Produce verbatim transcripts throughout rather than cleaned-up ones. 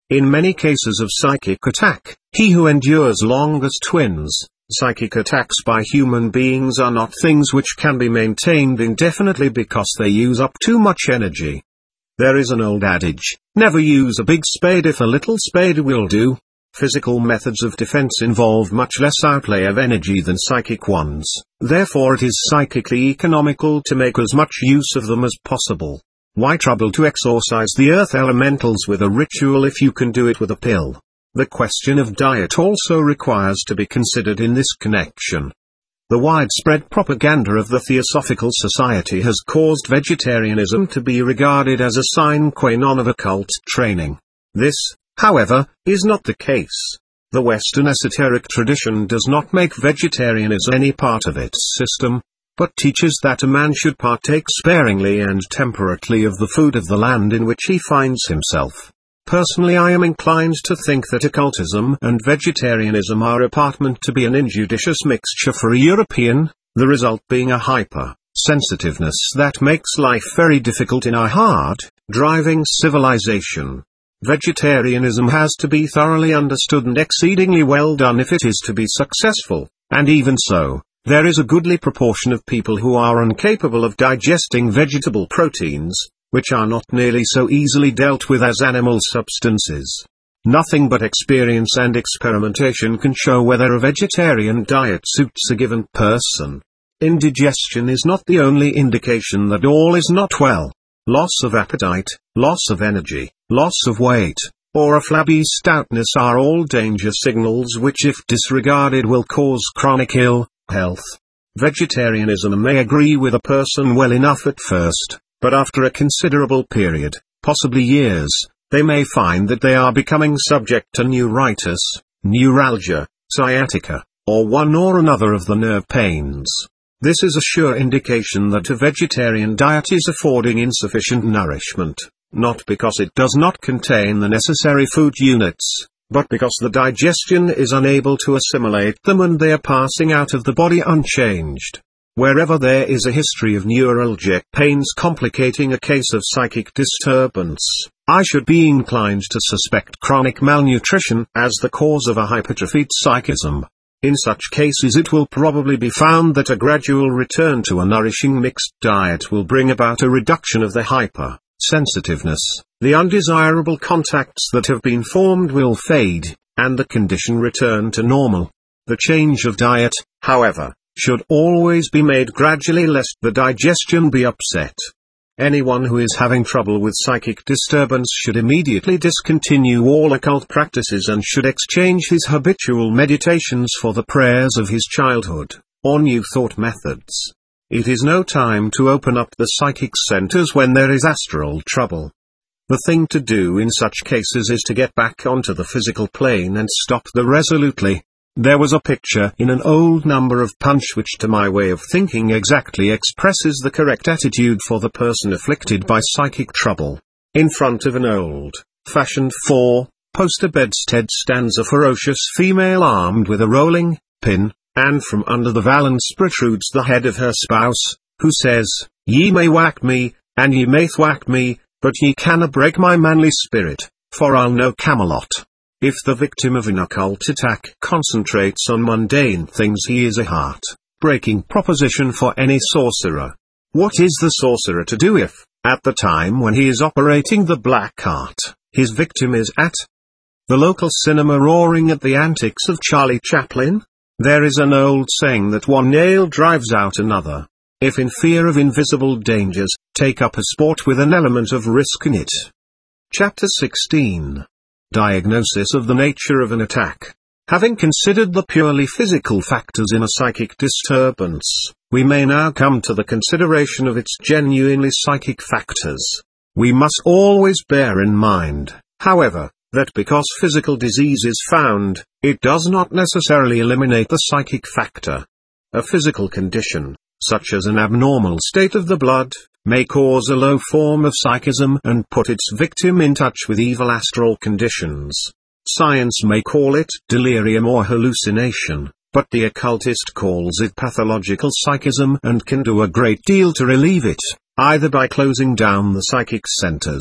In many cases of psychic attack, he who endures longest wins. Psychic attacks by human beings are not things which can be maintained indefinitely because they use up too much energy. There is an old adage, never use a big spade if a little spade will do. Physical methods of defense involve much less outlay of energy than psychic ones, therefore it is psychically economical to make as much use of them as possible. Why trouble to exorcise the earth elementals with a ritual if you can do it with a pill? The question of diet also requires to be considered in this connection. The widespread propaganda of the Theosophical Society has caused vegetarianism to be regarded as a sine qua non of occult training. This, however, is not the case. The Western esoteric tradition does not make vegetarianism any part of its system, but teaches that a man should partake sparingly and temperately of the food of the land in which he finds himself. Personally, I am inclined to think that occultism and vegetarianism are apparent to be an injudicious mixture for a European, the result being a hyper-sensitiveness that makes life very difficult in our hard-driving civilization. Vegetarianism has to be thoroughly understood and exceedingly well done if it is to be successful, and even so, there is a goodly proportion of people who are incapable of digesting vegetable proteins, which are not nearly so easily dealt with as animal substances. Nothing but experience and experimentation can show whether a vegetarian diet suits a given person. Indigestion is not the only indication that all is not well. Loss of appetite, loss of energy, loss of weight, or a flabby stoutness are all danger signals which if disregarded will cause chronic ill health. Vegetarianism may agree with a person well enough at first, but after a considerable period, possibly years, they may find that they are becoming subject to neuritis, neuralgia, sciatica, or one or another of the nerve pains. This is a sure indication that a vegetarian diet is affording insufficient nourishment, not because it does not contain the necessary food units, but because the digestion is unable to assimilate them and they are passing out of the body unchanged. Wherever there is a history of neuralgic pains complicating a case of psychic disturbance, I should be inclined to suspect chronic malnutrition as the cause of a hypertrophied psychism. In such cases it will probably be found that a gradual return to a nourishing mixed diet will bring about a reduction of the hyper-sensitiveness, the undesirable contacts that have been formed will fade, and the condition return to normal. The change of diet, however, should always be made gradually lest the digestion be upset. Anyone who is having trouble with psychic disturbance should immediately discontinue all occult practices and should exchange his habitual meditations for the prayers of his childhood, or new thought methods. It is no time to open up the psychic centers when there is astral trouble. The thing to do in such cases is to get back onto the physical plane and stop there resolutely. There was a picture in an old number of Punch which to my way of thinking exactly expresses the correct attitude for the person afflicted by psychic trouble. In front of an old-fashioned four-poster bedstead stands a ferocious female armed with a rolling pin, and from under the valance protrudes the head of her spouse, who says, "Ye may whack me, and ye may thwack me, but ye canna break my manly spirit, for I'll no Camelot." If the victim of an occult attack concentrates on mundane things, he is a heart-breaking proposition for any sorcerer. What is the sorcerer to do if, at the time when he is operating the black art, his victim is at the local cinema roaring at the antics of Charlie Chaplin? There is an old saying that one nail drives out another. If in fear of invisible dangers, take up a sport with an element of risk in it. Chapter sixteen. Diagnosis of the nature of an attack. Having considered the purely physical factors in a psychic disturbance, we may now come to the consideration of its genuinely psychic factors. We must always bear in mind, however, that because physical disease is found, it does not necessarily eliminate the psychic factor. A physical condition, such as an abnormal state of the blood, may cause a low form of psychism and put its victim in touch with evil astral conditions. Science may call it delirium or hallucination, but the occultist calls it pathological psychism and can do a great deal to relieve it, either by closing down the psychic centers,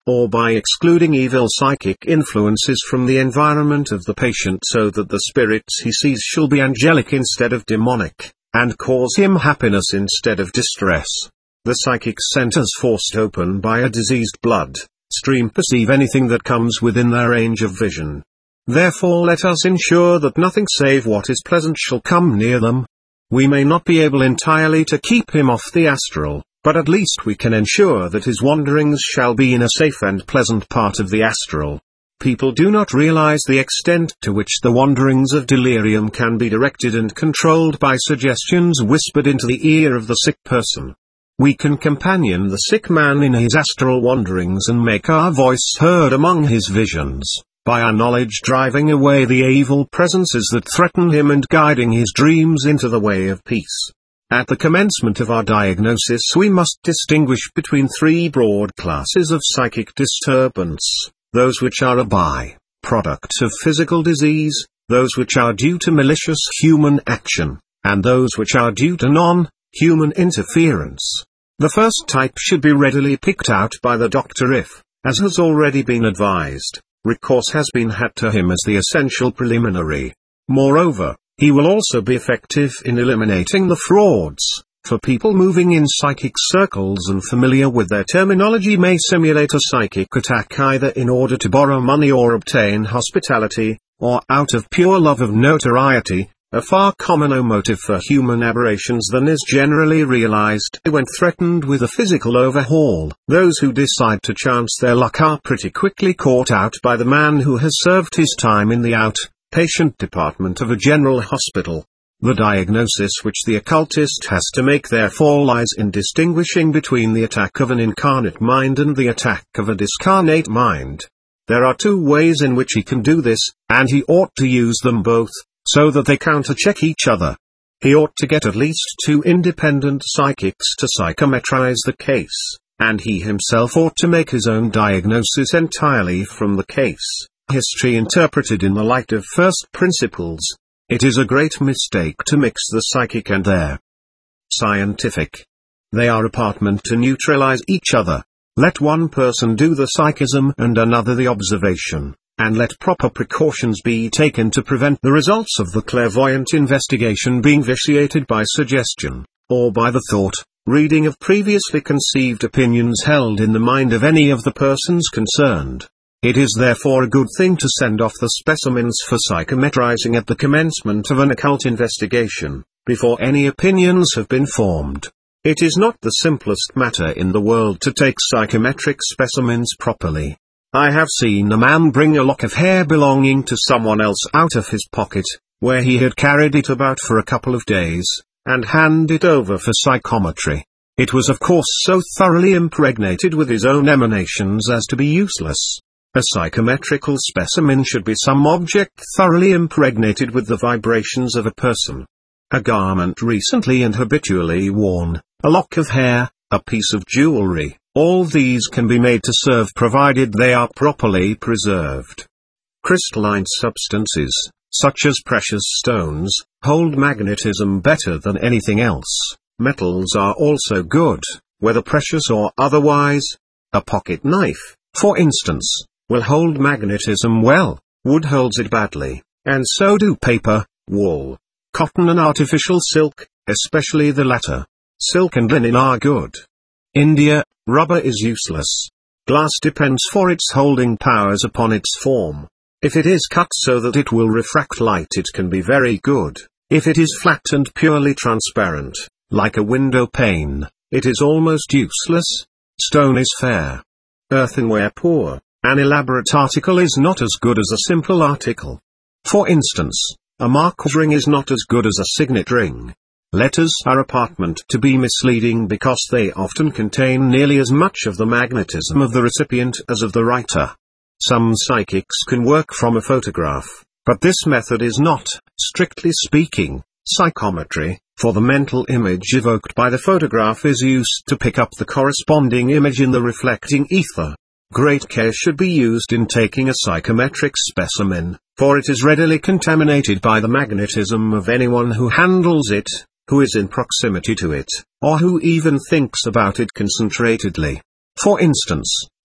or by excluding evil psychic influences from the environment of the patient so that the spirits he sees shall be angelic instead of demonic, and cause him happiness instead of distress. The psychic centers forced open by a diseased blood stream perceive anything that comes within their range of vision. Therefore let us ensure that nothing save what is pleasant shall come near them. We may not be able entirely to keep him off the astral, but at least we can ensure that his wanderings shall be in a safe and pleasant part of the astral. People do not realize the extent to which the wanderings of delirium can be directed and controlled by suggestions whispered into the ear of the sick person. We can companion the sick man in his astral wanderings and make our voice heard among his visions, by our knowledge driving away the evil presences that threaten him and guiding his dreams into the way of peace. At the commencement of our diagnosis we must distinguish between three broad classes of psychic disturbance, those which are a by-product of physical disease, those which are due to malicious human action, and those which are due to non-human interference. The first type should be readily picked out by the doctor if, as has already been advised, recourse has been had to him as the essential preliminary. Moreover, he will also be effective in eliminating the frauds, for people moving in psychic circles and familiar with their terminology may simulate a psychic attack either in order to borrow money or obtain hospitality, or out of pure love of notoriety, a far commoner motive for human aberrations than is generally realized when threatened with a physical overhaul. Those who decide to chance their luck are pretty quickly caught out by the man who has served his time in the out patient department of a general hospital. The diagnosis which the occultist has to make therefore lies in distinguishing between the attack of an incarnate mind and the attack of a discarnate mind. There are two ways in which he can do this, and he ought to use them both, so that they countercheck each other. He ought to get at least two independent psychics to psychometrize the case, and he himself ought to make his own diagnosis entirely from the case history interpreted in the light of first principles. It is a great mistake to mix the psychic and their scientific. They are apart meant to neutralize each other. Let one person do the psychism and another the observation, and let proper precautions be taken to prevent the results of the clairvoyant investigation being vitiated by suggestion, or by the thought, reading of previously conceived opinions held in the mind of any of the persons concerned. It is therefore a good thing to send off the specimens for psychometrizing at the commencement of an occult investigation, before any opinions have been formed. It is not the simplest matter in the world to take psychometric specimens properly. I have seen a man bring a lock of hair belonging to someone else out of his pocket, where he had carried it about for a couple of days, and hand it over for psychometry. It was of course so thoroughly impregnated with his own emanations as to be useless. A psychometrical specimen should be some object thoroughly impregnated with the vibrations of a person. A garment recently and habitually worn, a lock of hair, a piece of jewelry, all these can be made to serve provided they are properly preserved. Crystalline substances, such as precious stones, hold magnetism better than anything else. Metals are also good, whether precious or otherwise. A pocket knife, for instance, will hold magnetism well, wood holds it badly, and so do paper, wool, cotton and artificial silk, especially the latter. Silk and linen are good. India, rubber is useless. Glass depends for its holding powers upon its form. If it is cut so that it will refract light it can be very good. If it is flat and purely transparent, like a window pane, it is almost useless. Stone is fair. Earthenware poor. An elaborate article is not as good as a simple article. For instance, a marquise ring is not as good as a signet ring. Letters are apart meant to be misleading because they often contain nearly as much of the magnetism of the recipient as of the writer. Some psychics can work from a photograph, but this method is not, strictly speaking, psychometry, for the mental image evoked by the photograph is used to pick up the corresponding image in the reflecting ether. Great care should be used in taking a psychometric specimen, for it is readily contaminated by the magnetism of anyone who handles it, who is in proximity to it, or who even thinks about it concentratedly. For instance,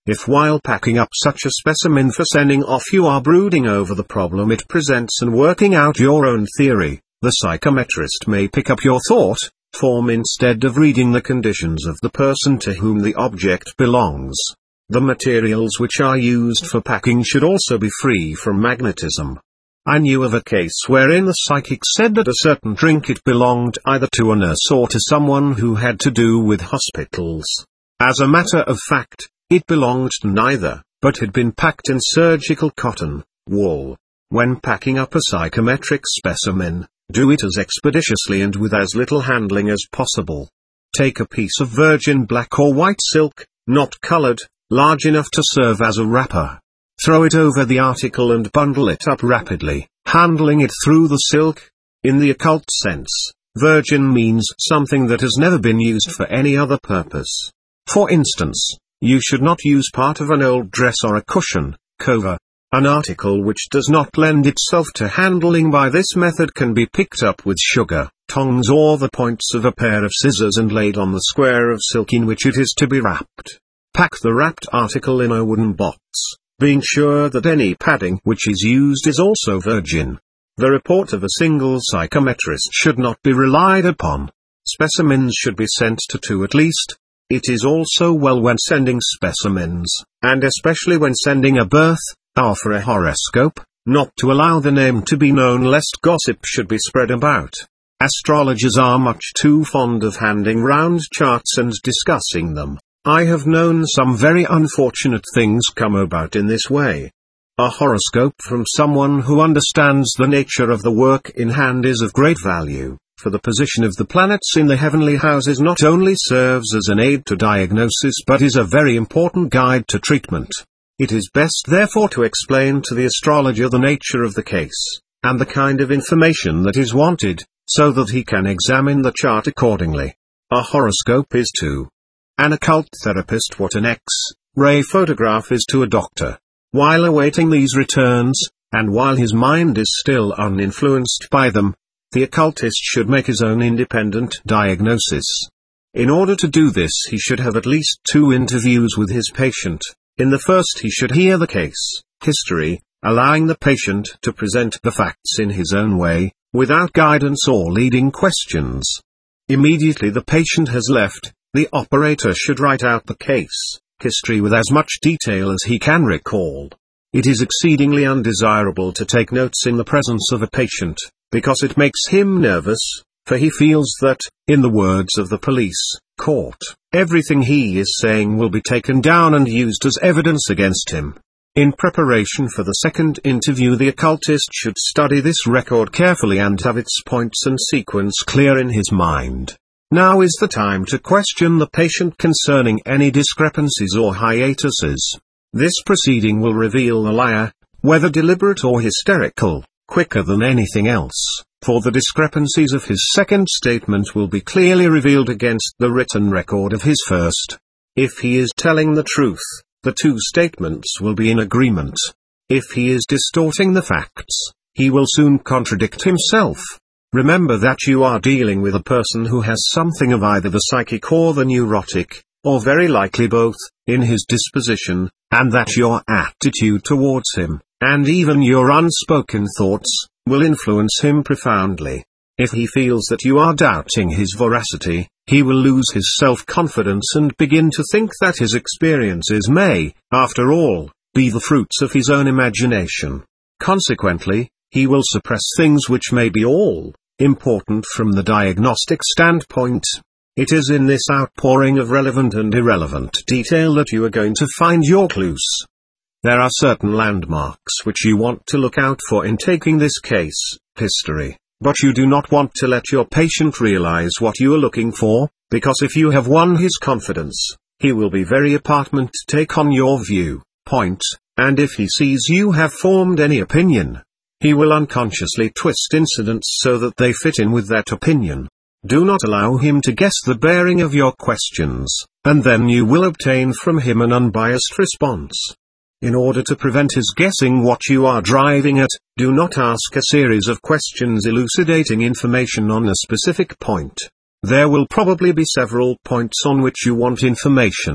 If while packing up such a specimen for sending off you are brooding over the problem it presents and working out your own theory, the psychometrist may pick up your thought form instead of reading the conditions of the person to whom the object belongs. The materials which are used for packing should also be free from magnetism. I knew of a case wherein the psychic said that a certain trinket belonged either to a nurse or to someone who had to do with hospitals. As a matter of fact, it belonged to neither, but had been packed in surgical cotton wool. When packing up a psychometric specimen, do it as expeditiously and with as little handling as possible. Take a piece of virgin black or white silk, not colored, large enough to serve as a wrapper. Throw it over the article and bundle it up rapidly, handling it through the silk. In the occult sense, virgin means something that has never been used for any other purpose. For instance, you should not use part of an old dress or a cushion, cover. An article which does not lend itself to handling by this method can be picked up with sugar, tongs or the points of a pair of scissors and laid on the square of silk in which it is to be wrapped. Pack the wrapped article in a wooden box, being sure that any padding which is used is also virgin. The report of a single psychometrist should not be relied upon. Specimens should be sent to two at least. It is also well when sending specimens, and especially when sending a birth, or for a horoscope, not to allow the name to be known lest gossip should be spread about. Astrologers are much too fond of handing round charts and discussing them. I have known some very unfortunate things come about in this way. A horoscope from someone who understands the nature of the work in hand is of great value, for the position of the planets in the heavenly houses not only serves as an aid to diagnosis but is a very important guide to treatment. It is best therefore to explain to the astrologer the nature of the case, and the kind of information that is wanted, so that he can examine the chart accordingly. A horoscope is to an occult therapist what an X-ray photograph is to a doctor. While awaiting these returns, and while his mind is still uninfluenced by them, the occultist should make his own independent diagnosis. In order to do this he should have at least two interviews with his patient. In the first he should hear the case history, allowing the patient to present the facts in his own way, without guidance or leading questions. Immediately the patient has left, the operator should write out the case history with as much detail as he can recall. It is exceedingly undesirable to take notes in the presence of a patient, because it makes him nervous, for he feels that, in the words of the police court, everything he is saying will be taken down and used as evidence against him. In preparation for the second interview the occultist should study this record carefully and have its points and sequence clear in his mind. Now is the time to question the patient concerning any discrepancies or hiatuses. This proceeding will reveal the liar, whether deliberate or hysterical, quicker than anything else, for the discrepancies of his second statement will be clearly revealed against the written record of his first. If he is telling the truth, the two statements will be in agreement. If he is distorting the facts, he will soon contradict himself. Remember that you are dealing with a person who has something of either the psychic or the neurotic, or very likely both, in his disposition, and that your attitude towards him, and even your unspoken thoughts, will influence him profoundly. If he feels that you are doubting his veracity, he will lose his self-confidence and begin to think that his experiences may, after all, be the fruits of his own imagination. Consequently, he will suppress things which may be all important from the diagnostic standpoint. It is in this outpouring of relevant and irrelevant detail that you are going to find your clues. There are certain landmarks which you want to look out for in taking this case history, but you do not want to let your patient realize what you are looking for, because if you have won his confidence, he will be very apartment to take on your view point, and if he sees you have formed any opinion, he will unconsciously twist incidents so that they fit in with that opinion. Do not allow him to guess the bearing of your questions, and then you will obtain from him an unbiased response. In order to prevent his guessing what you are driving at, do not ask a series of questions elucidating information on a specific point. There will probably be several points on which you want information.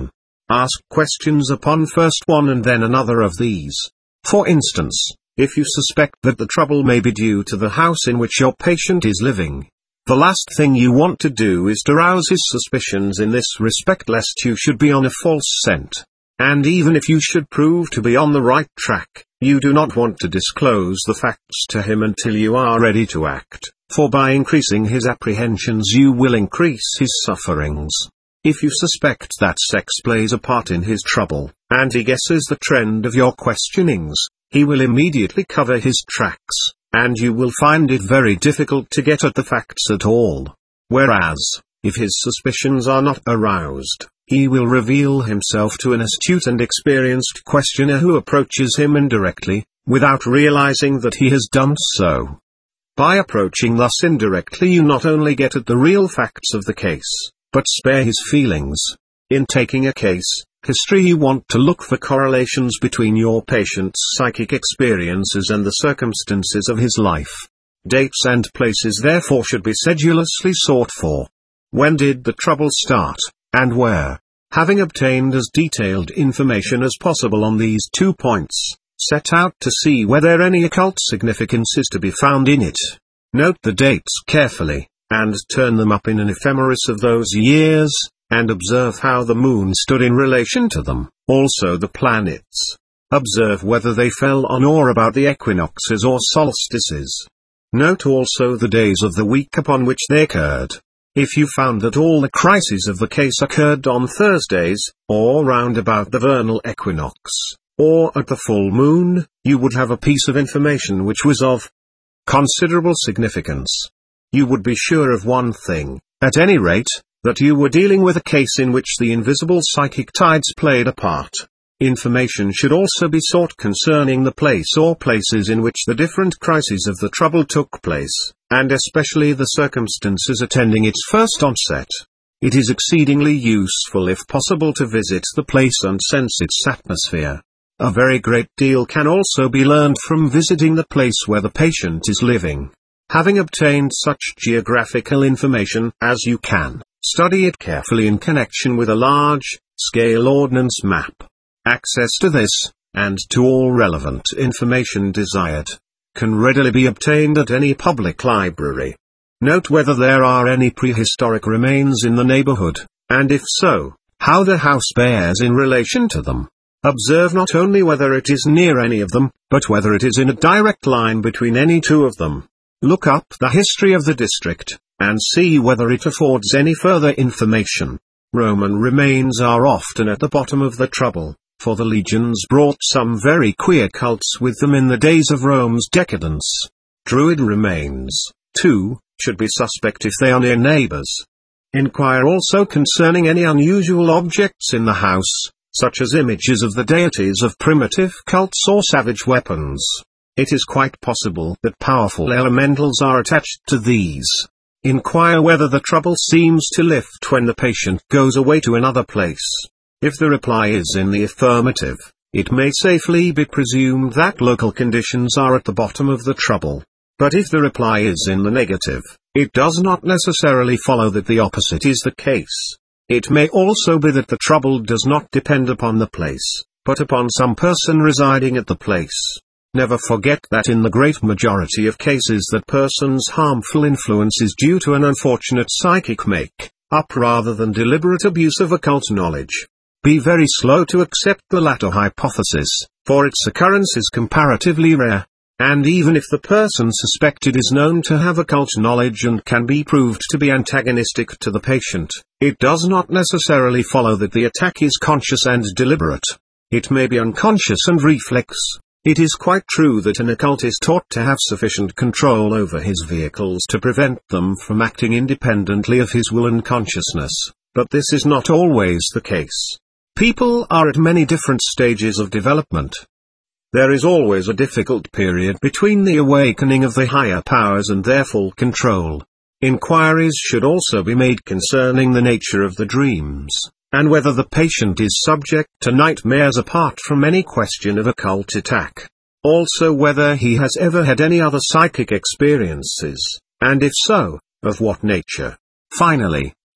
Ask questions upon first one and then another of these. For instance, if you suspect that the trouble may be due to the house in which your patient is living, the last thing you want to do is to rouse his suspicions in this respect, lest you should be on a false scent. And even if you should prove to be on the right track, you do not want to disclose the facts to him until you are ready to act, for by increasing his apprehensions you will increase his sufferings. If you suspect that sex plays a part in his trouble, and he guesses the trend of your questionings, he will immediately cover his tracks, and you will find it very difficult to get at the facts at all. Whereas, if his suspicions are not aroused, he will reveal himself to an astute and experienced questioner who approaches him indirectly, without realizing that he has done so. By approaching thus indirectly, you not only get at the real facts of the case, but spare his feelings. In taking a case history, you want to look for correlations between your patient's psychic experiences and the circumstances of his life. Dates and places therefore should be sedulously sought for. When did the trouble start, and where? Having obtained as detailed information as possible on these two points, set out to see whether any occult significance is to be found in it. Note the dates carefully, and turn them up in an ephemeris of those years, and observe how the moon stood in relation to them, also the planets. Observe whether they fell on or about the equinoxes or solstices. Note also the days of the week upon which they occurred. If you found that all the crises of the case occurred on Thursdays, or round about the vernal equinox, or at the full moon, you would have a piece of information which was of considerable significance. You would be sure of one thing, at any rate, that you were dealing with a case in which the invisible psychic tides played a part. Information should also be sought concerning the place or places in which the different crises of the trouble took place, and especially the circumstances attending its first onset. It is exceedingly useful if possible to visit the place and sense its atmosphere. A very great deal can also be learned from visiting the place where the patient is living. Having obtained such geographical information as you can, study it carefully in connection with a large-scale ordnance map. Access to this, and to all relevant information desired, can readily be obtained at any public library. Note whether there are any prehistoric remains in the neighborhood, and if so, how the house bears in relation to them. Observe not only whether it is near any of them, but whether it is in a direct line between any two of them. Look up the history of the district, and see whether it affords any further information. Roman remains are often at the bottom of the trouble, for the legions brought some very queer cults with them in the days of Rome's decadence. Druid remains, too, should be suspect if they are near neighbors. Inquire also concerning any unusual objects in the house, such as images of the deities of primitive cults or savage weapons. It is quite possible that powerful elementals are attached to these. Inquire whether the trouble seems to lift when the patient goes away to another place. If the reply is in the affirmative, it may safely be presumed that local conditions are at the bottom of the trouble. But if the reply is in the negative, it does not necessarily follow that the opposite is the case. It may also be that the trouble does not depend upon the place, but upon some person residing at the place. Never forget that in the great majority of cases that person's harmful influence is due to an unfortunate psychic make-up rather than deliberate abuse of occult knowledge. Be very slow to accept the latter hypothesis, for its occurrence is comparatively rare. And even if the person suspected is known to have occult knowledge and can be proved to be antagonistic to the patient, it does not necessarily follow that the attack is conscious and deliberate. It may be unconscious and reflex. It is quite true that an occult is taught to have sufficient control over his vehicles to prevent them from acting independently of his will and consciousness, but this is not always the case. People are at many different stages of development. There is always a difficult period between the awakening of the higher powers and their full control. Inquiries should also be made concerning the nature of the dreams, and whether the patient is subject to nightmares apart from any question of occult attack. Also whether he has ever had any other psychic experiences, and if so, of what nature. Finally,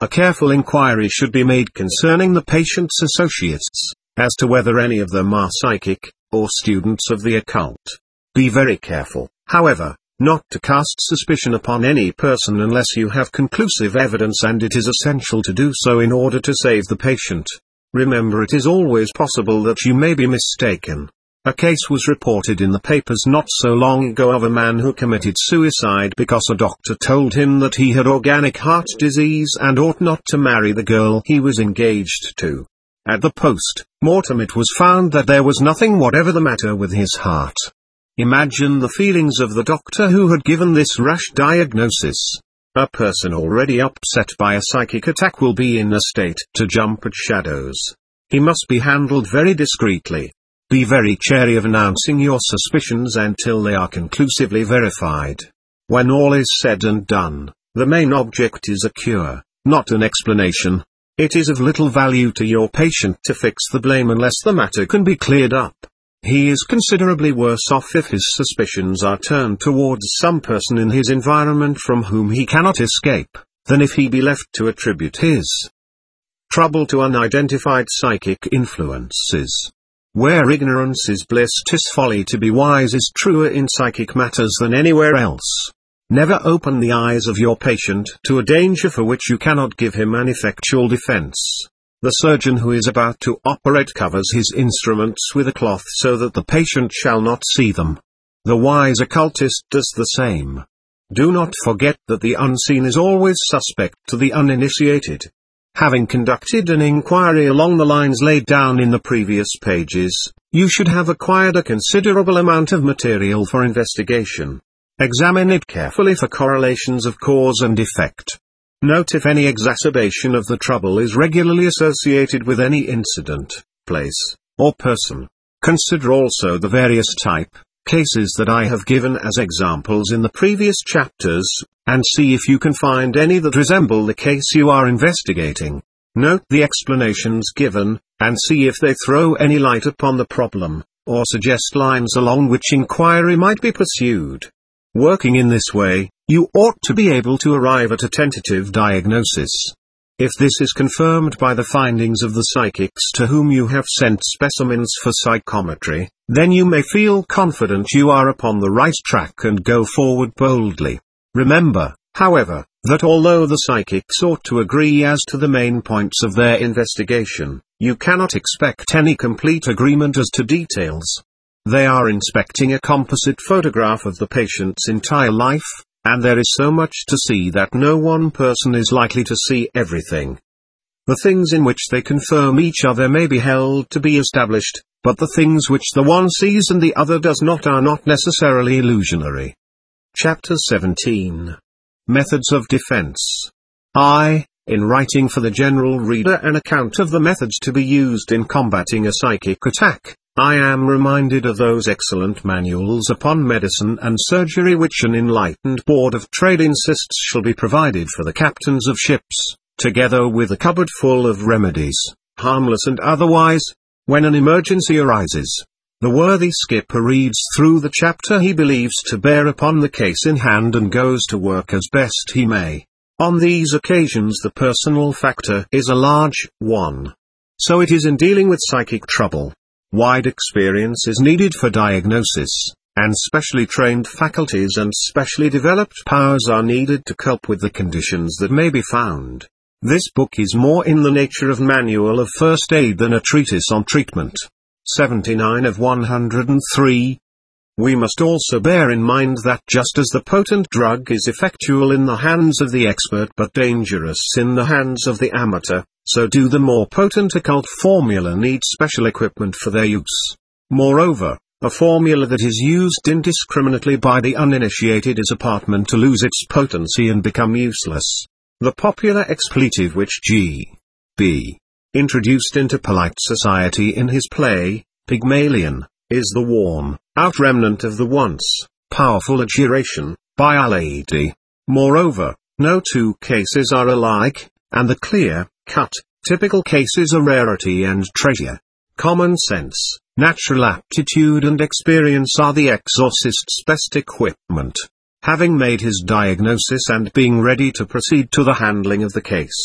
A careful inquiry should be made concerning the patient's associates, as to whether any of them are psychic, or students of the occult. Be very careful, however, not to cast suspicion upon any person unless you have conclusive evidence, and it is essential to do so in order to save the patient. Remember, it is always possible that you may be mistaken. A case was reported in the papers not so long ago of a man who committed suicide because a doctor told him that he had organic heart disease and ought not to marry the girl he was engaged to. At the post-mortem it was found that there was nothing whatever the matter with his heart. Imagine the feelings of the doctor who had given this rash diagnosis. A person already upset by a psychic attack will be in a state to jump at shadows. He must be handled very discreetly. Be very chary of announcing your suspicions until they are conclusively verified. When all is said and done, the main object is a cure, not an explanation. It is of little value to your patient to fix the blame unless the matter can be cleared up. He is considerably worse off if his suspicions are turned towards some person in his environment from whom he cannot escape, than if he be left to attribute his trouble to unidentified psychic influences. Where ignorance is bliss, 'tis folly to be wise is truer in psychic matters than anywhere else. Never open the eyes of your patient to a danger for which you cannot give him an effectual defense. The surgeon who is about to operate covers his instruments with a cloth so that the patient shall not see them. The wise occultist does the same. Do not forget that the unseen is always suspect to the uninitiated. Having conducted an inquiry along the lines laid down in the previous pages, you should have acquired a considerable amount of material for investigation. Examine it carefully for correlations of cause and effect. Note if any exacerbation of the trouble is regularly associated with any incident, place, or person. Consider also the various type cases that I have given as examples in the previous chapters, and see if you can find any that resemble the case you are investigating. Note the explanations given, and see if they throw any light upon the problem, or suggest lines along which inquiry might be pursued. Working in this way, you ought to be able to arrive at a tentative diagnosis. If this is confirmed by the findings of the psychics to whom you have sent specimens for psychometry, then you may feel confident you are upon the right track and go forward boldly. Remember, however, that although the psychics ought to agree as to the main points of their investigation, you cannot expect any complete agreement as to details. They are inspecting a composite photograph of the patient's entire life, and there is so much to see that no one person is likely to see everything. The things in which they confirm each other may be held to be established, but the things which the one sees and the other does not are not necessarily illusionary. Chapter seventeen. Methods of Defense. I, in writing for the general reader an account of the methods to be used in combating a psychic attack, I am reminded of those excellent manuals upon medicine and surgery which an enlightened Board of Trade insists shall be provided for the captains of ships, together with a cupboard full of remedies, harmless and otherwise, when an emergency arises. The worthy skipper reads through the chapter he believes to bear upon the case in hand and goes to work as best he may. On these occasions the personal factor is a large one. So it is in dealing with psychic trouble. Wide experience is needed for diagnosis, and specially trained faculties and specially developed powers are needed to cope with the conditions that may be found. This book is more in the nature of manual of first aid than a treatise on treatment. seventy-nine of one hundred three. We must also bear in mind that just as the potent drug is effectual in the hands of the expert but dangerous in the hands of the amateur, so do the more potent occult formula need special equipment for their use. Moreover, a formula that is used indiscriminately by the uninitiated is apt to lose its potency and become useless. The popular expletive which G B introduced into polite society in his play, Pygmalion, is the worn out remnant of the once powerful adjuration, by Our Lady. Moreover, no two cases are alike, and the clear-cut, typical case is a rarity and treasure. Common sense, natural aptitude and experience are the exorcist's best equipment. Having made his diagnosis and being ready to proceed to the handling of the case,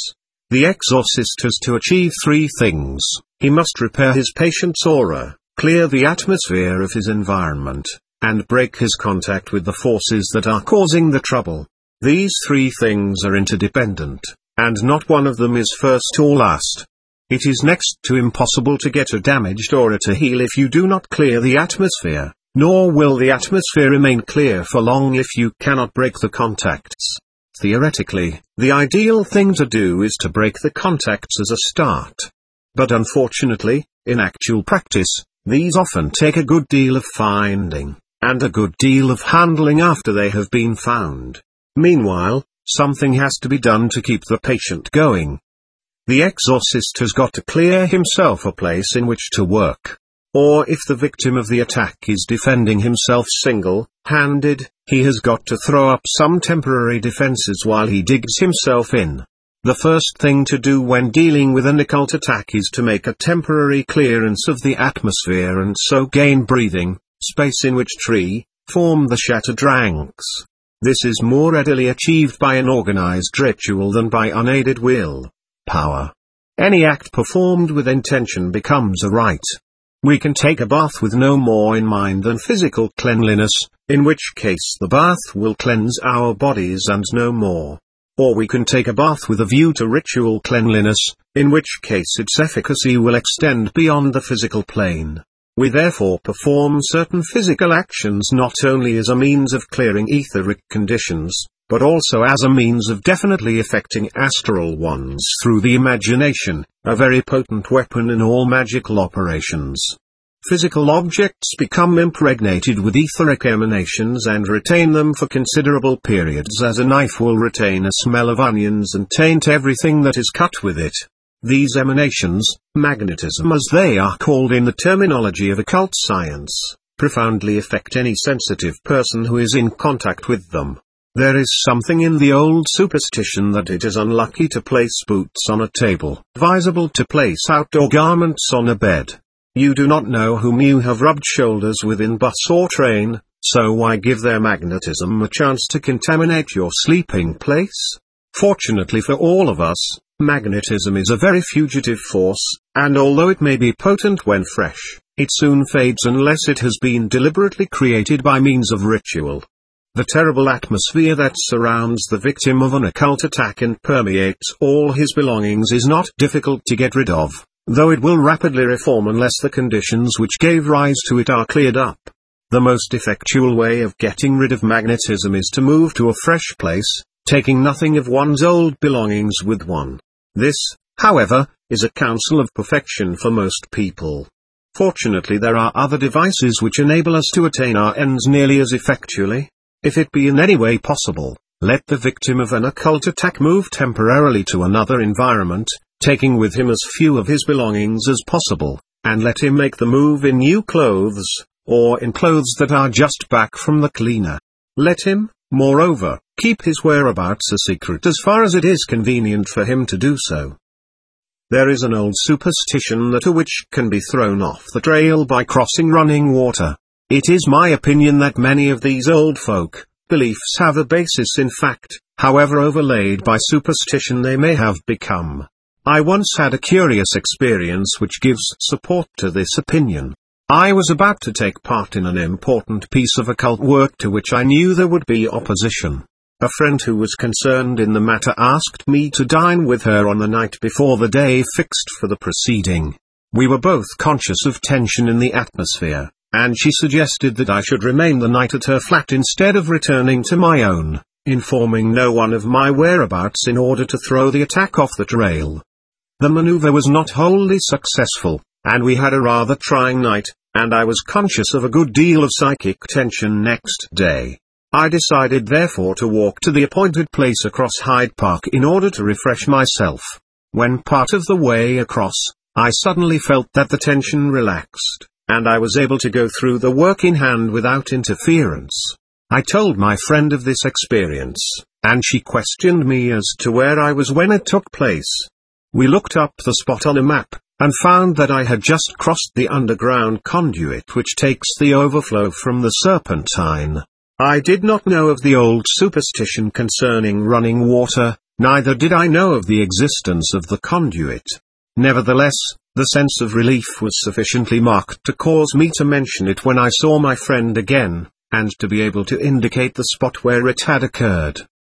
The exorcist has to achieve three things. He must repair his patient's aura, clear the atmosphere of his environment, and break his contact with the forces that are causing the trouble. These three things are interdependent, and not one of them is first or last. It is next to impossible to get a damaged aura to heal if you do not clear the atmosphere, nor will the atmosphere remain clear for long if you cannot break the contacts. Theoretically, the ideal thing to do is to break the contacts as a start. But unfortunately, in actual practice, these often take a good deal of finding, and a good deal of handling after they have been found. Meanwhile, something has to be done to keep the patient going. The exorcist has got to clear himself a place in which to work. Or if the victim of the attack is defending himself single-handed, he has got to throw up some temporary defenses while he digs himself in. The first thing to do when dealing with an occult attack is to make a temporary clearance of the atmosphere and so gain breathing space in which to form the shattered ranks. This is more readily achieved by an organized ritual than by unaided will power. Any act performed with intention becomes a rite. We can take a bath with no more in mind than physical cleanliness, in which case the bath will cleanse our bodies and no more. Or we can take a bath with a view to ritual cleanliness, in which case its efficacy will extend beyond the physical plane. We therefore perform certain physical actions not only as a means of clearing etheric conditions, but also as a means of definitely affecting astral ones through the imagination, a very potent weapon in all magical operations. Physical objects become impregnated with etheric emanations and retain them for considerable periods, as a knife will retain a smell of onions and taint everything that is cut with it. These emanations, magnetism as they are called in the terminology of occult science, profoundly affect any sensitive person who is in contact with them. There is something in the old superstition that it is unlucky to place boots on a table, advisable to place outdoor garments on a bed. You do not know whom you have rubbed shoulders with in bus or train, so why give their magnetism a chance to contaminate your sleeping place? Fortunately for all of us, magnetism is a very fugitive force, and although it may be potent when fresh, it soon fades unless it has been deliberately created by means of ritual. The terrible atmosphere that surrounds the victim of an occult attack and permeates all his belongings is not difficult to get rid of, though it will rapidly reform unless the conditions which gave rise to it are cleared up. The most effectual way of getting rid of magnetism is to move to a fresh place, taking nothing of one's old belongings with one. This, however, is a counsel of perfection for most people. Fortunately, there are other devices which enable us to attain our ends nearly as effectually. If it be in any way possible, let the victim of an occult attack move temporarily to another environment, taking with him as few of his belongings as possible, and let him make the move in new clothes, or in clothes that are just back from the cleaner. Let him, moreover, keep his whereabouts a secret as far as it is convenient for him to do so. There is an old superstition that a witch can be thrown off the trail by crossing running water. It is my opinion that many of these old folk beliefs have a basis in fact, however overlaid by superstition they may have become. I once had a curious experience which gives support to this opinion. I was about to take part in an important piece of occult work to which I knew there would be opposition. A friend who was concerned in the matter asked me to dine with her on the night before the day fixed for the proceeding. We were both conscious of tension in the atmosphere, and she suggested that I should remain the night at her flat instead of returning to my own, informing no one of my whereabouts in order to throw the attack off the trail. The maneuver was not wholly successful, and we had a rather trying night, and I was conscious of a good deal of psychic tension next day. I decided therefore to walk to the appointed place across Hyde Park in order to refresh myself. When part of the way across, I suddenly felt that the tension relaxed, and I was able to go through the work in hand without interference. I told my friend of this experience, and she questioned me as to where I was when it took place. We looked up the spot on a map, and found that I had just crossed the underground conduit which takes the overflow from the Serpentine. I did not know of the old superstition concerning running water, Neither did I know of the existence of the conduit. Nevertheless, the sense of relief was sufficiently marked to cause me to mention it when I saw my friend again, and to be able to indicate the spot where it had occurred.